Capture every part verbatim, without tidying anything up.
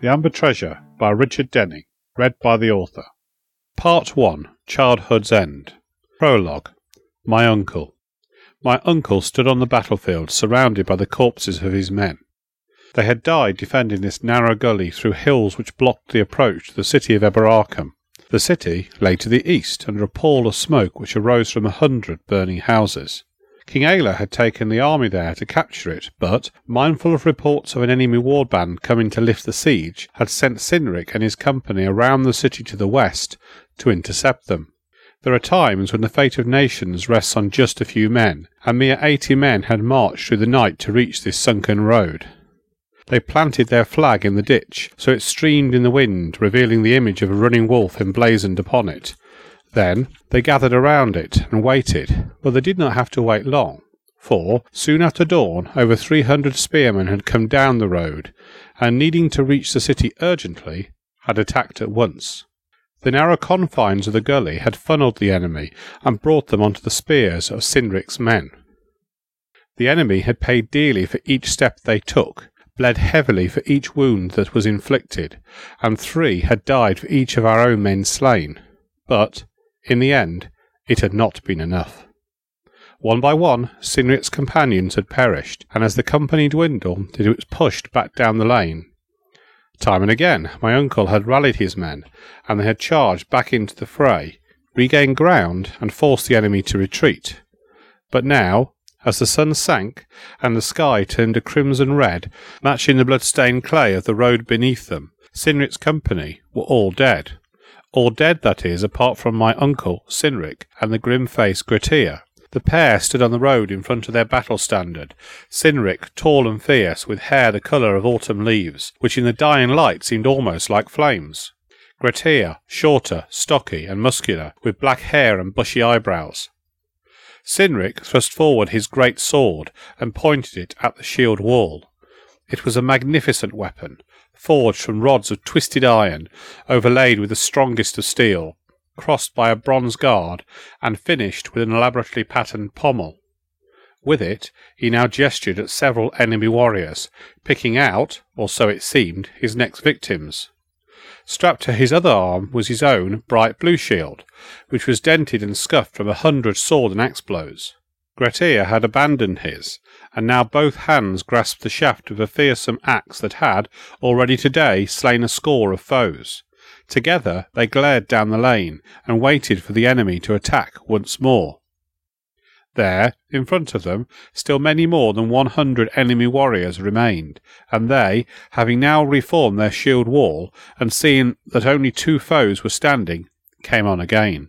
The Amber Treasure by Richard Denning. Read by the author. Part one. Childhood's End. Prologue. My uncle. My uncle stood on the battlefield, surrounded by the corpses of his men. They had died defending this narrow gully through hills which blocked the approach to the city of Eberacum. The city lay to the east, under a pall of smoke which arose from a hundred burning houses. King Aila had taken the army there to capture it, but, mindful of reports of an enemy warband coming to lift the siege, had sent Cynric and his company around the city to the west to intercept them. There are times when the fate of nations rests on just a few men, and mere eighty men had marched through the night to reach this sunken road. They planted their flag in the ditch, so it streamed in the wind, revealing the image of a running wolf emblazoned upon it. Then they gathered around it and waited, but they did not have to wait long, for, soon after dawn, over three hundred spearmen had come down the road, and needing to reach the city urgently, had attacked at once. The narrow confines of the gully had funneled the enemy and brought them onto the spears of Cynric's men. The enemy had paid dearly for each step they took, bled heavily for each wound that was inflicted, and three had died for each of our own men slain. But, in the end, it had not been enough. One by one, Cynric's companions had perished, and as the company dwindled, it was pushed back down the lane. Time and again, my uncle had rallied his men, and they had charged back into the fray, regained ground, and forced the enemy to retreat. But now, as the sun sank, and the sky turned a crimson red, matching the blood-stained clay of the road beneath them, Cynric's company were all dead. All dead, that is, apart from my uncle, Cynric, and the grim-faced Grettir. The pair stood on the road in front of their battle standard, Cynric tall and fierce, with hair the colour of autumn leaves, which in the dying light seemed almost like flames. Grettir, shorter, stocky, and muscular, with black hair and bushy eyebrows. Cynric thrust forward his great sword and pointed it at the shield wall. It was a magnificent weapon, forged from rods of twisted iron, overlaid with the strongest of steel, crossed by a bronze guard, and finished with an elaborately patterned pommel. With it he now gestured at several enemy warriors, picking out, or so it seemed, his next victims. Strapped to his other arm was his own bright blue shield, which was dented and scuffed from a hundred sword and axe blows. Grettir had abandoned his, and now both hands grasped the shaft of a fearsome axe that had, already today, slain a score of foes. Together they glared down the lane, and waited for the enemy to attack once more. There, in front of them, still many more than one hundred enemy warriors remained, and they, having now reformed their shield wall, and seeing that only two foes were standing, came on again.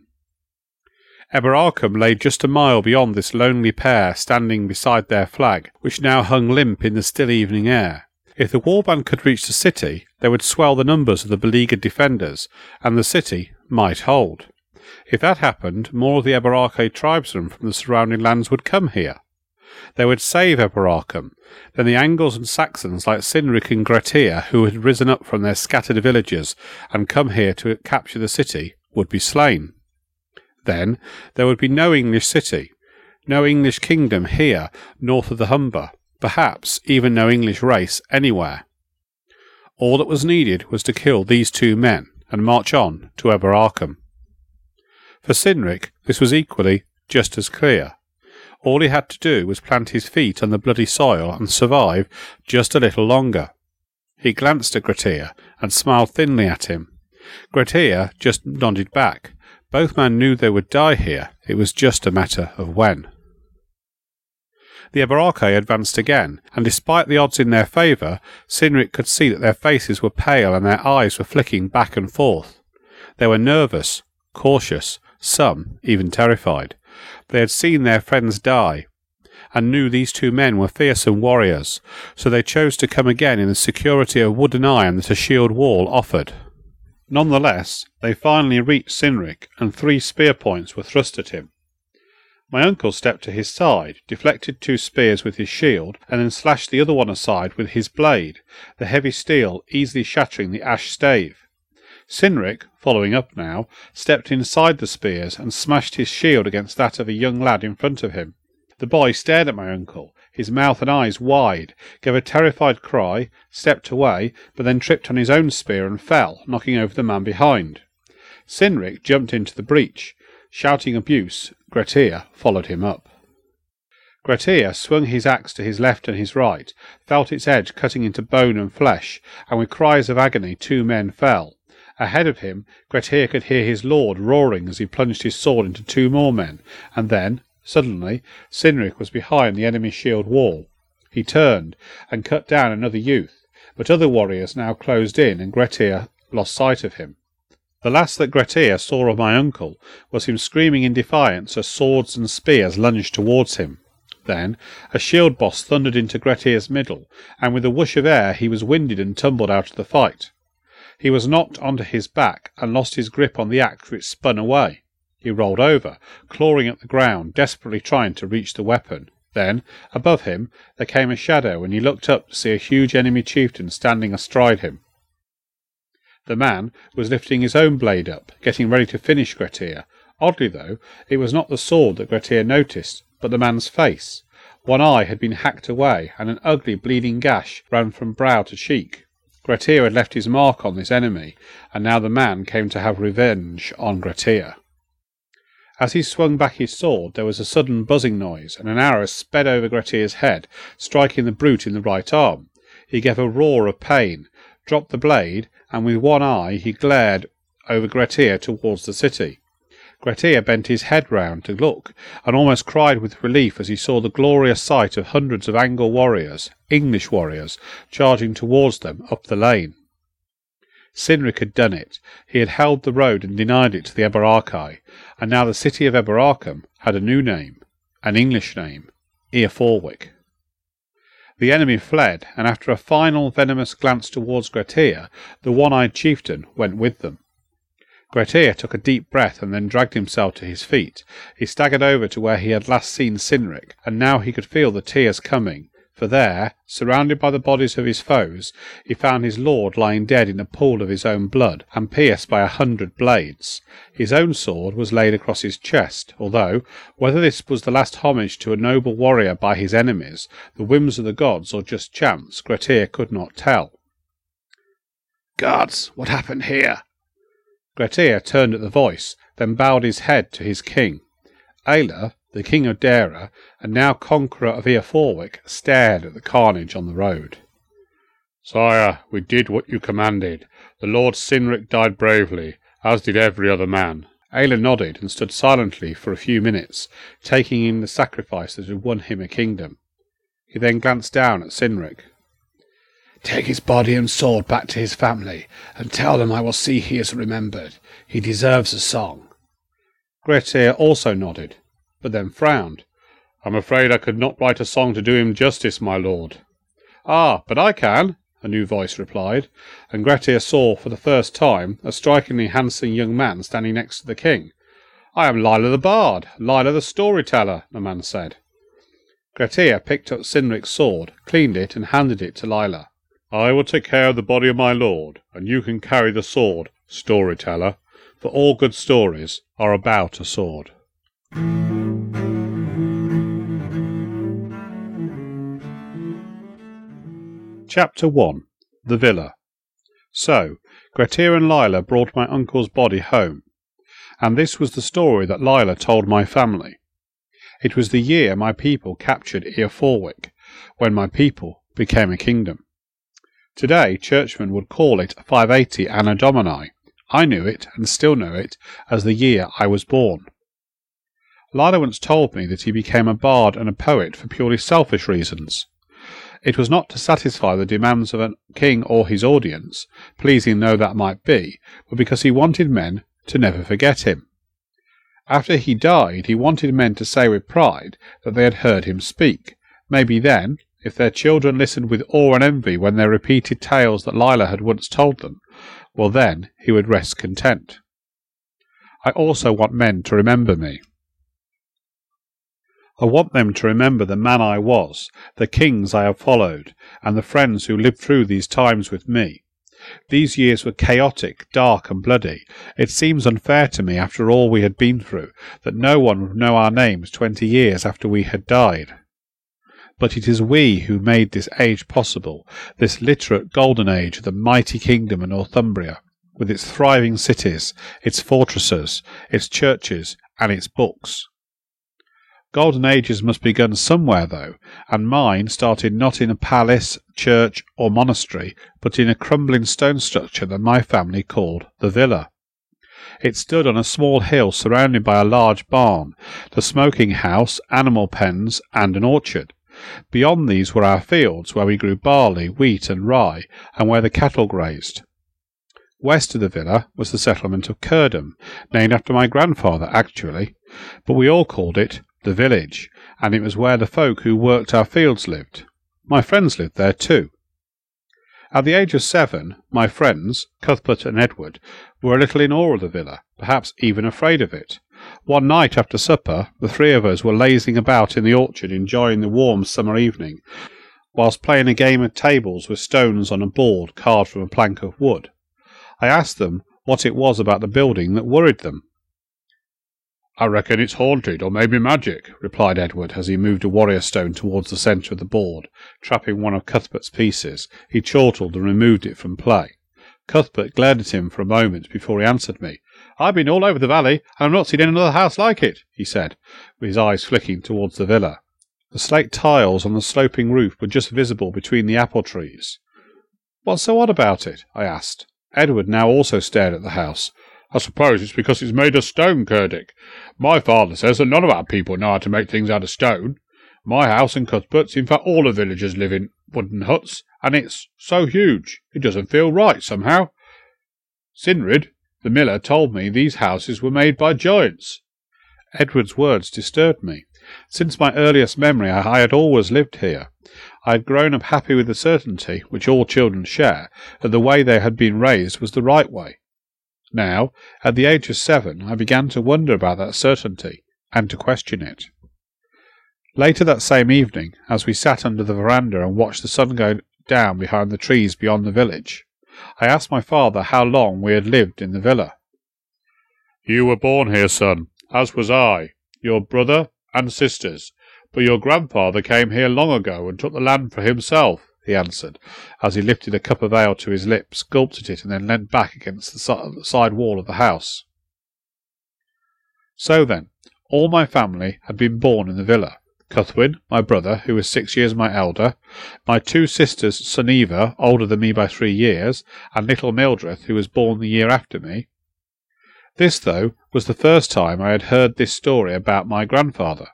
Eberacum lay just a mile beyond this lonely pair standing beside their flag, which now hung limp in the still evening air. If the warband could reach the city, they would swell the numbers of the beleaguered defenders, and the city might hold. If that happened, more of the Eberacum tribesmen from the surrounding lands would come here. They would save Eberacum. Then the Angles and Saxons like Cynric and Grettir, who had risen up from their scattered villages and come here to capture the city, would be slain. Then there would be no English city, no English kingdom here north of the Humber, perhaps even no English race anywhere. All that was needed was to kill these two men and march on to Eberacum. For Cynric this was equally just as clear. All he had to do was plant his feet on the bloody soil and survive just a little longer. He glanced at Grettir and smiled thinly at him. Grettir just nodded back. Both men knew they would die here. It was just a matter of when. The Eberacum advanced again, and despite the odds in their favour, Cynric could see that their faces were pale and their eyes were flicking back and forth. They were nervous, cautious, some even terrified. They had seen their friends die, and knew these two men were fearsome warriors, so they chose to come again in the security of wood and iron that a shield wall offered. Nonetheless, they finally reached Cynric, and three spear points were thrust at him. My uncle stepped to his side, deflected two spears with his shield, and then slashed the other one aside with his blade, the heavy steel easily shattering the ash stave. Cynric, following up now, stepped inside the spears and smashed his shield against that of a young lad in front of him. The boy stared at my uncle, his mouth and eyes wide, gave a terrified cry, stepped away, but then tripped on his own spear and fell, knocking over the man behind. Cynric jumped into the breach. Shouting abuse, Grettir followed him up. Grettir swung his axe to his left and his right, felt its edge cutting into bone and flesh, and with cries of agony two men fell. Ahead of him, Grettir could hear his lord roaring as he plunged his sword into two more men, and then, suddenly, Cynric was behind the enemy's shield wall. He turned and cut down another youth, but other warriors now closed in, and Grettir lost sight of him. The last that Grettir saw of my uncle was him screaming in defiance as swords and spears lunged towards him. Then a shield boss thundered into Grettir's middle, and with a whoosh of air he was winded and tumbled out of the fight. He was knocked onto his back and lost his grip on the axe, which spun away. He rolled over, clawing at the ground, desperately trying to reach the weapon. Then, above him, there came a shadow, and he looked up to see a huge enemy chieftain standing astride him. The man was lifting his own blade up, getting ready to finish Grettir. Oddly, though, it was not the sword that Grettir noticed, but the man's face. One eye had been hacked away, and an ugly bleeding gash ran from brow to cheek. Grettir had left his mark on this enemy, and now the man came to have revenge on Grettir. As he swung back his sword, there was a sudden buzzing noise, and an arrow sped over Grettir's head, striking the brute in the right arm. He gave a roar of pain, dropped the blade, and with one eye he glared over Grettir towards the city. Grettir bent his head round to look, and almost cried with relief as he saw the glorious sight of hundreds of Angel warriors, English warriors, charging towards them up the lane. Cynric had done it. He had held the road and denied it to the Eberarchai, and now the city of Eberarchum had a new name, an English name, Eoforwic. The enemy fled, and after a final venomous glance towards Grettir, the one-eyed chieftain went with them. Grettir took a deep breath and then dragged himself to his feet. He staggered over to where he had last seen Cynric, and now he could feel the tears coming, for there, surrounded by the bodies of his foes, he found his lord lying dead in a pool of his own blood, and pierced by a hundred blades. His own sword was laid across his chest, although, whether this was the last homage to a noble warrior by his enemies, the whims of the gods, or just chance, Grettir could not tell. "Gods, what happened here?" Grettir turned at the voice, then bowed his head to his king. Aila, the king of Dara, and now conqueror of Eoforwic, stared at the carnage on the road. "Sire, we did what you commanded. The Lord Cynric died bravely, as did every other man." Aila nodded and stood silently for a few minutes, taking in the sacrifice that had won him a kingdom. He then glanced down at Cynric. "Take his body and sword back to his family, and tell them I will see he is remembered. He deserves a song." Grettir also nodded, but then frowned. "I'm afraid I could not write a song to do him justice, my lord." "Ah, but I can," a new voice replied, and Grettir saw for the first time a strikingly handsome young man standing next to the king. "I am Lila the Bard, Lila the Storyteller," the man said. Grettir picked up Cynric's sword, cleaned it, and handed it to Lila. "I will take care of the body of my lord, and you can carry the sword, Storyteller, for all good stories are about a sword." Chapter one. The Villa. So, Grettir and Lila brought my uncle's body home, and this was the story that Lila told my family. It was the year my people captured Eoforwic, when my people became a kingdom. Today, churchmen would call it five eighty Anno Domini. I knew it, and still know it, as the year I was born. Lila once told me that he became a bard and a poet for purely selfish reasons. It was not to satisfy the demands of a king or his audience, pleasing though that might be, but because he wanted men to never forget him. After he died, he wanted men to say with pride that they had heard him speak. Maybe then, if their children listened with awe and envy when they repeated tales that Lila had once told them, well then he would rest content. I also want men to remember me. I want them to remember the man I was, the kings I have followed, and the friends who lived through these times with me. These years were chaotic, dark, and bloody. It seems unfair to me, after all we had been through, that no one would know our names twenty years after we had died. But it is we who made this age possible, this literate golden age of the mighty kingdom of Northumbria, with its thriving cities, its fortresses, its churches, and its books. Golden ages must be begun somewhere, though, and mine started not in a palace, church, or monastery, but in a crumbling stone structure that my family called the villa. It stood on a small hill surrounded by a large barn, the smoking house, animal pens, and an orchard. Beyond these were our fields, where we grew barley, wheat, and rye, and where the cattle grazed. West of the villa was the settlement of Curdham, named after my grandfather, actually, but we all called it the village, and it was where the folk who worked our fields lived. My friends lived there too. At the age of seven, my friends, Cuthbert and Edward, were a little in awe of the villa, perhaps even afraid of it. One night after supper, the three of us were lazing about in the orchard, enjoying the warm summer evening, whilst playing a game of tables with stones on a board carved from a plank of wood. I asked them what it was about the building that worried them. "I reckon it's haunted, or maybe magic," replied Edward, as he moved a warrior stone towards the centre of the board, trapping one of Cuthbert's pieces. He chortled and removed it from play. Cuthbert glared at him for a moment before he answered me. "I've been all over the valley, and I've not seen another house like it," he said, with his eyes flicking towards the villa. The slate tiles on the sloping roof were just visible between the apple trees. "What's so odd about it?" I asked. Edward now also stared at the house. "I suppose it's because it's made of stone, Curdic. My father says that none of our people know how to make things out of stone. My house and Cuthbert's, in fact all the villagers live in wooden huts, and it's so huge it doesn't feel right somehow. Sinrid, the miller, told me these houses were made by giants." Edward's words disturbed me. Since my earliest memory I had always lived here. I had grown up happy with the certainty, which all children share, that the way they had been raised was the right way. Now, at the age of seven, I began to wonder about that certainty, and to question it. Later that same evening, as we sat under the verandah and watched the sun go down behind the trees beyond the village, I asked my father how long we had lived in the villa. "You were born here, son, as was I, your brother and sisters, but your grandfather came here long ago and took the land for himself," he answered, as he lifted a cup of ale to his lips, gulped at it, and then leant back against the side wall of the house. So then, all my family had been born in the villa. Cuthwin, my brother, who was six years my elder, my two sisters, Suneva, older than me by three years, and little Mildred, who was born the year after me. This, though, was the first time I had heard this story about my grandfather.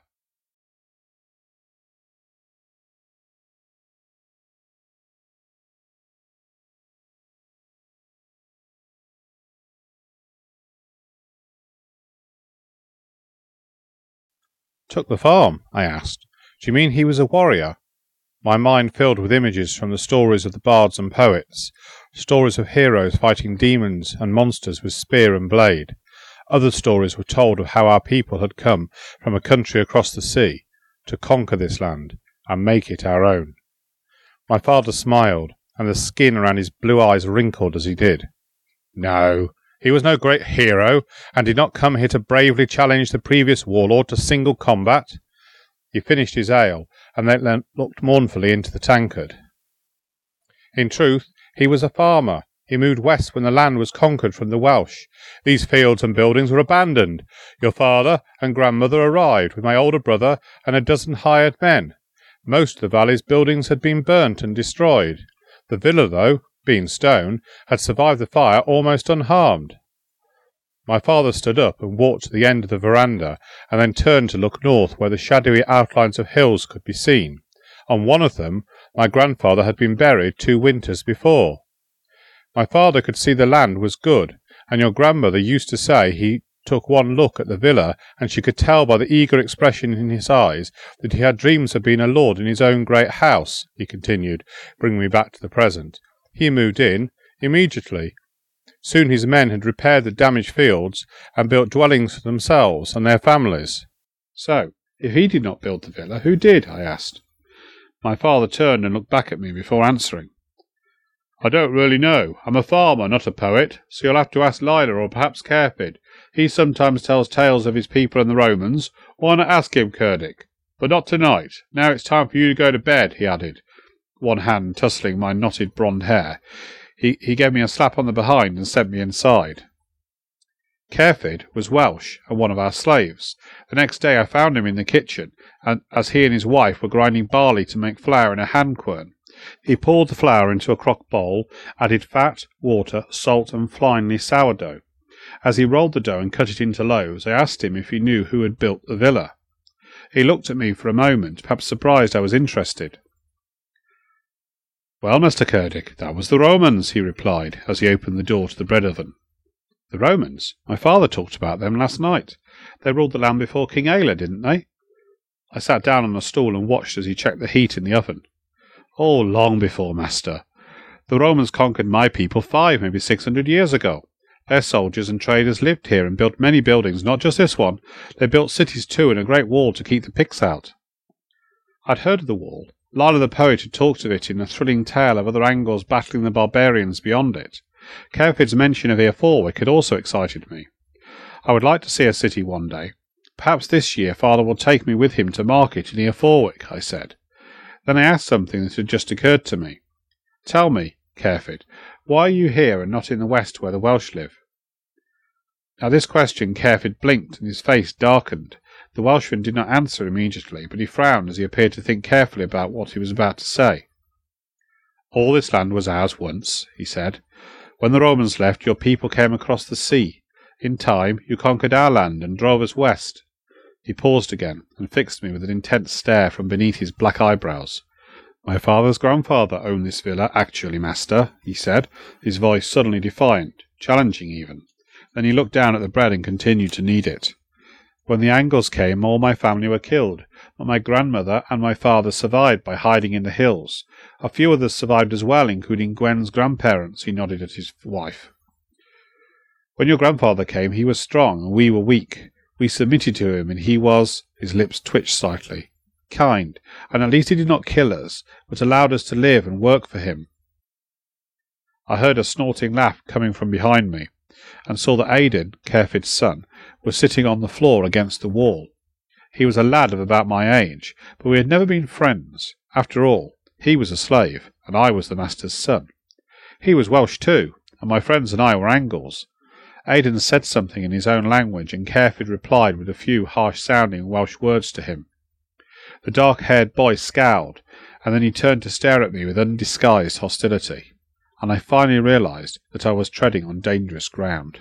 "Took the farm?" I asked. "Do you mean he was a warrior?" My mind filled with images from the stories of the bards and poets, stories of heroes fighting demons and monsters with spear and blade. Other stories were told of how our people had come from a country across the sea to conquer this land and make it our own. My father smiled, and the skin around his blue eyes wrinkled as he did. "No, he was no great hero, and did not come here to bravely challenge the previous warlord to single combat." He finished his ale, and then looked mournfully into the tankard. "In truth, he was a farmer. He moved west when the land was conquered from the Welsh. These fields and buildings were abandoned. Your father and grandmother arrived with my older brother and a dozen hired men. Most of the valley's buildings had been burnt and destroyed. The villa, though, being stone, had survived the fire almost unharmed." My father stood up and walked to the end of the verandah, and then turned to look north where the shadowy outlines of hills could be seen. On one of them my grandfather had been buried two winters before. My father could see the land was good, and your grandmother used to say he took one look at the villa, and she could tell by the eager expression in his eyes that he had dreams of being a lord in his own great house, he continued, bringing me back to the present. He moved in immediately. Soon his men had repaired the damaged fields and built dwellings for themselves and their families. "So, if he did not build the villa, who did?" I asked. My father turned and looked back at me before answering. "I don't really know. I'm a farmer, not a poet, so you'll have to ask Lila or perhaps Carefid. He sometimes tells tales of his people and the Romans. Why not ask him, Curdic? But not tonight. Now it's time for you to go to bed, he added, one hand tussling my knotted blonde hair. He, he gave me a slap on the behind and sent me inside. Caerphid was Welsh and one of our slaves. The next day I found him in the kitchen, and as he and his wife were grinding barley to make flour in a hand quern. He poured the flour into a crock bowl, added fat, water, salt, and finely sourdough. As he rolled the dough and cut it into loaves, I asked him if he knew who had built the villa. He looked at me for a moment, perhaps surprised I was interested. "Well, Master Cerdic, that was the Romans," he replied, as he opened the door to the bread oven. "The Romans? My father talked about them last night. They ruled the land before King Aila, didn't they?" I sat down on a stool and watched as he checked the heat in the oven. "Oh, long before, Master. The Romans conquered my people five, maybe six hundred years ago. Their soldiers and traders lived here and built many buildings, not just this one. They built cities too, and a great wall to keep the Picts out." I'd heard of the wall. Lila the poet had talked of it in a thrilling tale of other Angles battling the barbarians beyond it. Caerphid's mention of Eoforwic had also excited me. I would like to see a city one day. "Perhaps this year father will take me with him to market in Eoforwic," I said. Then I asked something that had just occurred to me. "Tell me, Caerphid, why are you here and not in the west where the Welsh live?" At this question Caerphid blinked and his face darkened. The Welshman did not answer immediately, but he frowned as he appeared to think carefully about what he was about to say. "All this land was ours once," he said. "When the Romans left, your people came across the sea. In time, you conquered our land and drove us west." He paused again and fixed me with an intense stare from beneath his black eyebrows. "My father's grandfather owned this villa, actually, Master," he said, his voice suddenly defiant, challenging even. Then he looked down at the bread and continued to knead it. "When the Angles came, all my family were killed, but my grandmother and my father survived by hiding in the hills. A few others survived as well, including Gwen's grandparents," he nodded at his wife. "When your grandfather came, he was strong, and we were weak. We submitted to him, and he was—" his lips twitched slightly, "kind, and at least he did not kill us, but allowed us to live and work for him." I heard a snorting laugh coming from behind me, and saw that Aidan, Caerphid's son, was sitting on the floor against the wall. He was a lad of about my age, but we had never been friends. After all, he was a slave, and I was the master's son. He was Welsh too, and my friends and I were Angles. Aidan said something in his own language, and Caerphid replied with a few harsh-sounding Welsh words to him. The dark-haired boy scowled, and then he turned to stare at me with undisguised hostility, and I finally realized that I was treading on dangerous ground.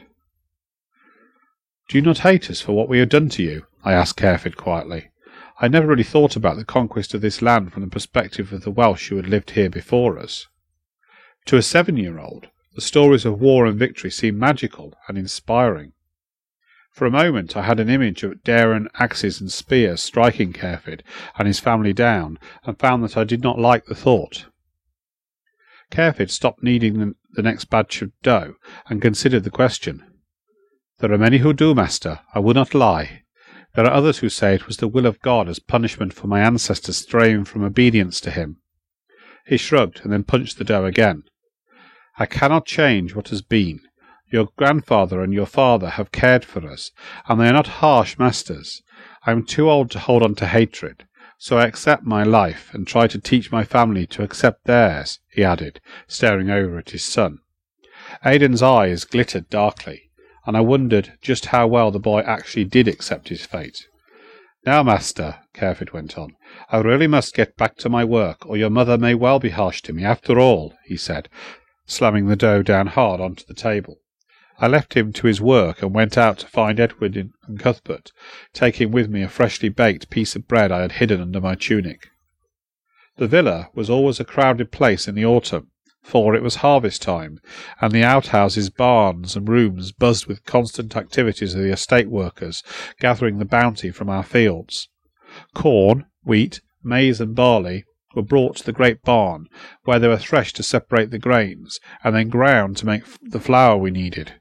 "Do you not hate us for what we have done to you?" I asked Caerphid quietly. I never really thought about the conquest of this land from the perspective of the Welsh who had lived here before us. To a seven-year-old, the stories of war and victory seemed magical and inspiring. For a moment I had an image of Darren axes and spears striking Caerphid and his family down, and found that I did not like the thought. Caerphid stopped kneading the next batch of dough and considered the question. "There are many who do, Master, I will not lie. There are others who say it was the will of God as punishment for my ancestors straying from obedience to him." He shrugged and then punched the dough again. "I cannot change what has been. Your grandfather and your father have cared for us, and they are not harsh masters. I am too old to hold on to hatred, so I accept my life and try to teach my family to accept theirs," he added, staring over at his son. Aidan's eyes glittered darkly, and I wondered just how well the boy actually did accept his fate. "Now, Master," Caerphid went on, "I really must get back to my work, or your mother may well be harsh to me after all," he said, slamming the dough down hard onto the table. I left him to his work and went out to find Edward and Cuthbert, taking with me a freshly baked piece of bread I had hidden under my tunic. The villa was always a crowded place in the autumn, for it was harvest time, and the outhouses, barns, and rooms buzzed with constant activities of the estate workers gathering the bounty from our fields. Corn, wheat, maize, and barley were brought to the great barn, where they were threshed to separate the grains, and then ground to make the flour we needed.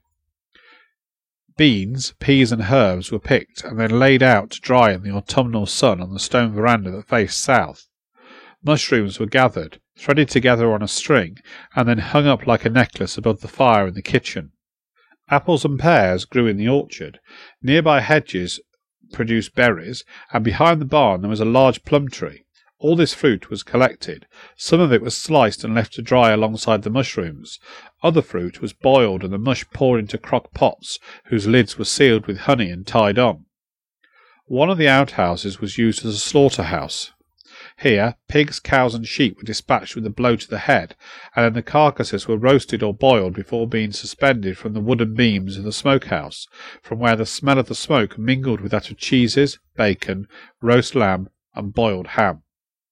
Beans, peas, and herbs were picked and then laid out to dry in the autumnal sun on the stone veranda that faced south. Mushrooms were gathered, threaded together on a string, and then hung up like a necklace above the fire in the kitchen. Apples and pears grew in the orchard. Nearby hedges produced berries, and behind the barn there was a large plum tree. All this fruit was collected. Some of it was sliced and left to dry alongside the mushrooms. Other fruit was boiled and the mush poured into crock pots, whose lids were sealed with honey and tied on. One of the outhouses was used as a slaughter-house. Here pigs, cows, and sheep were dispatched with a blow to the head, and then the carcasses were roasted or boiled before being suspended from the wooden beams of the smokehouse, from where the smell of the smoke mingled with that of cheeses, bacon, roast lamb, and boiled ham.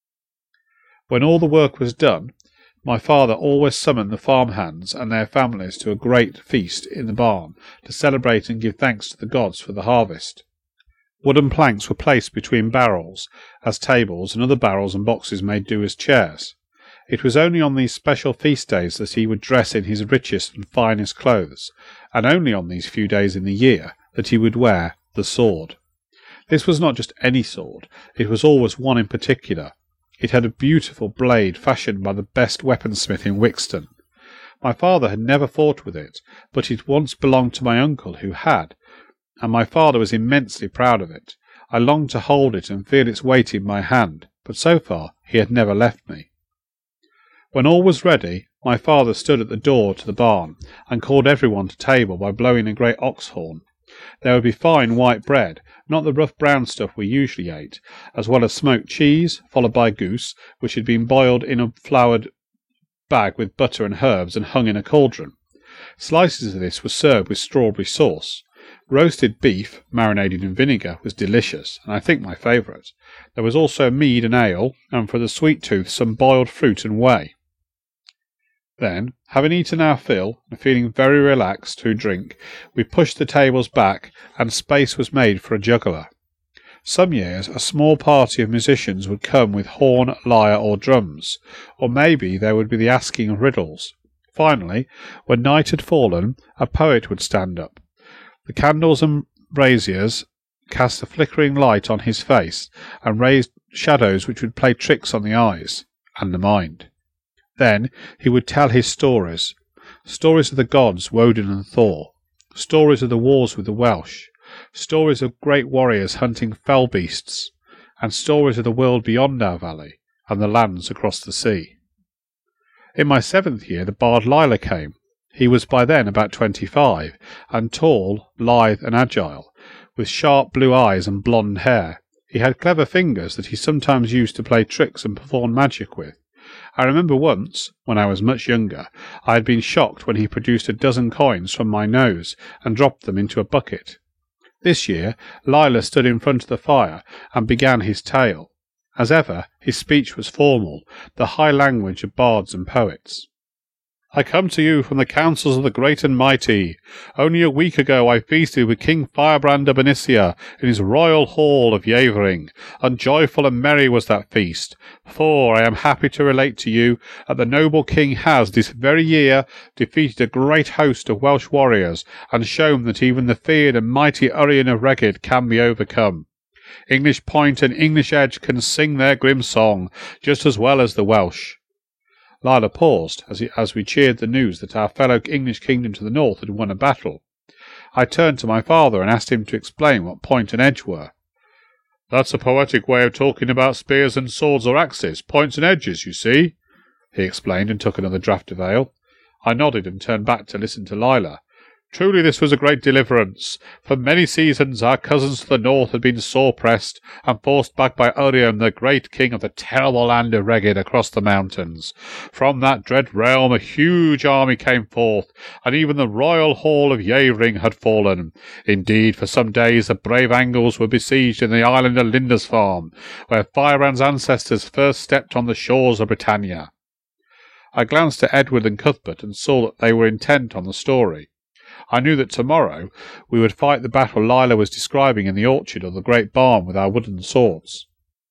When all the work was done, my father always summoned the farm-hands and their families to a great feast in the barn, to celebrate and give thanks to the gods for the harvest. Wooden planks were placed between barrels, as tables, and other barrels and boxes made do as chairs. It was only on these special feast days that he would dress in his richest and finest clothes, and only on these few days in the year that he would wear the sword. This was not just any sword, it was always one in particular. It had a beautiful blade fashioned by the best weaponsmith in Wixton. My father had never fought with it, but it once belonged to my uncle, who had, and my father was immensely proud of it. I longed to hold it and feel its weight in my hand, but so far he had never left me. When all was ready, my father stood at the door to the barn, and called everyone to table by blowing a great ox horn. There would be fine white bread, not the rough brown stuff we usually ate, as well as smoked cheese, followed by goose, which had been boiled in a floured bag with butter and herbs and hung in a cauldron. Slices of this were served with strawberry sauce. Roasted beef, marinated in vinegar, was delicious, and I think my favourite. There was also mead and ale, and for the sweet tooth some boiled fruit and whey. Then, having eaten our fill, and feeling very relaxed to drink, we pushed the tables back, and space was made for a juggler. Some years a small party of musicians would come with horn, lyre, or drums, or maybe there would be the asking of riddles. Finally, when night had fallen, a poet would stand up. The candles and braziers cast a flickering light on his face, and raised shadows which would play tricks on the eyes and the mind. Then he would tell his stories, stories of the gods Woden and Thor, stories of the wars with the Welsh, stories of great warriors hunting fell beasts, and stories of the world beyond our valley, and the lands across the sea. In my seventh year the bard Lila came. He was by then about twenty-five, and tall, lithe, and agile, with sharp blue eyes and blonde hair. He had clever fingers that he sometimes used to play tricks and perform magic with. I remember once, when I was much younger, I had been shocked when he produced a dozen coins from my nose and dropped them into a bucket. This year Lila stood in front of the fire and began his tale. As ever, his speech was formal, the high language of bards and poets. I come to you from the councils of the great and mighty. Only a week ago I feasted with King Firebrand of Bernicia in his royal hall of Yavering, and joyful and merry was that feast. For I am happy to relate to you that the noble king has this very year defeated a great host of Welsh warriors, and shown that even the feared and mighty Urien of Reged can be overcome. English Point and English Edge can sing their grim song just as well as the Welsh. Lila paused as, he, as we cheered the news that our fellow English kingdom to the north had won a battle. I turned to my father and asked him to explain what point and edge were. That's a poetic way of talking about spears and swords or axes, points and edges, you see, he explained, and took another draught of ale. I nodded and turned back to listen to Lila. Truly this was a great deliverance. For many seasons our cousins to the north had been sore pressed, and forced back by Urien, the great king of the terrible land of Reged, across the mountains. From that dread realm a huge army came forth, and even the royal hall of Yavering had fallen. Indeed, for some days the brave Angles were besieged in the island of Lindisfarne, where Firebrand's ancestors first stepped on the shores of Britannia. I glanced at Edward and Cuthbert and saw that they were intent on the story. I knew that tomorrow we would fight the battle Lila was describing in the orchard of the great barn with our wooden swords.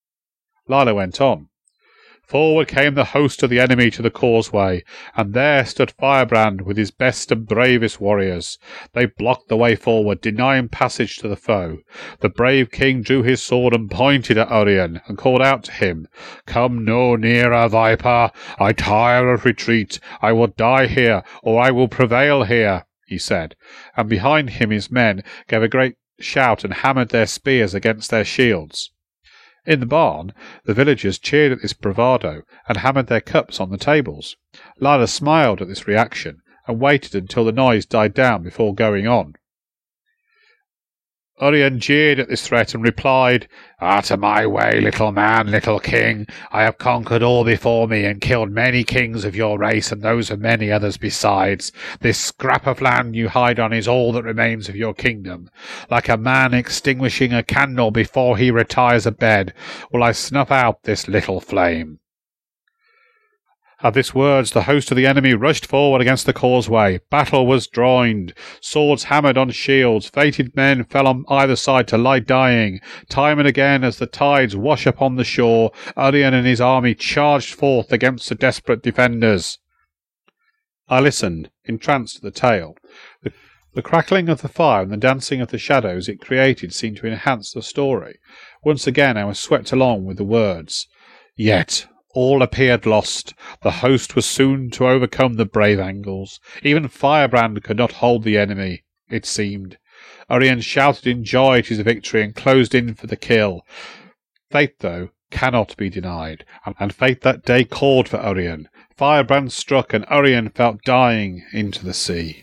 Lila went on. Forward came the host of the enemy to the causeway, and there stood Firebrand with his best and bravest warriors. They blocked the way forward, denying passage to the foe. The brave king drew his sword and pointed at Urien, and called out to him, Come no nearer, viper! I tire of retreat. I will die here, or I will prevail here, he said, and behind him his men gave a great shout and hammered their spears against their shields. In the barn, the villagers cheered at this bravado and hammered their cups on the tables. Lila smiled at this reaction and waited until the noise died down before going on. Urien jeered at this threat and replied, "Out of my way, little man, little king. I have conquered all before me and killed many kings of your race and those of many others besides. This scrap of land you hide on is all that remains of your kingdom. Like a man extinguishing a candle before he retires a bed, will I snuff out this little flame." At these words, the host of the enemy rushed forward against the causeway. Battle was joined. Swords hammered on shields. Fated men fell on either side to lie dying. Time and again, as the tides wash upon the shore, Urien and his army charged forth against the desperate defenders. I listened, entranced to the tale. The, the crackling of the fire and the dancing of the shadows it created seemed to enhance the story. Once again I was swept along with the words. Yet all appeared lost. The host was soon to overcome the brave Angles. Even Firebrand could not hold the enemy, it seemed. Urien shouted in joy at his victory and closed in for the kill. Fate, though, cannot be denied, and fate that day called for Urien. Firebrand struck, and Urien fell dying into the sea.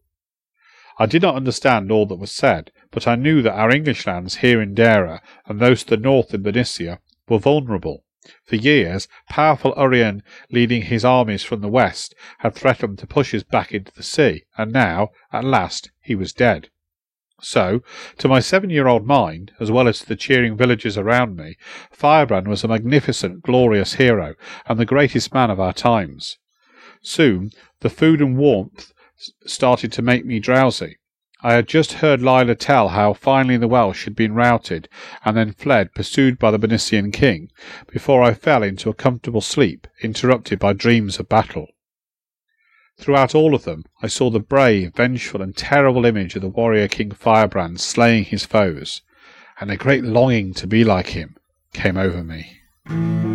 I did not understand all that was said, but I knew that our English lands here in Dara, and those to the north in Bernicia, were vulnerable. For years, powerful Urien, leading his armies from the west, had threatened to push us back into the sea, and now, at last, he was dead. So, to my seven-year-old mind, as well as to the cheering villagers around me, Firebrand was a magnificent, glorious hero, and the greatest man of our times. Soon, the food and warmth started to make me drowsy. I had just heard Lila tell how finally the Welsh had been routed, and then fled, pursued by the Bernician king, before I fell into a comfortable sleep, interrupted by dreams of battle. Throughout all of them, I saw the brave, vengeful, and terrible image of the warrior King Firebrand slaying his foes, and a great longing to be like him came over me.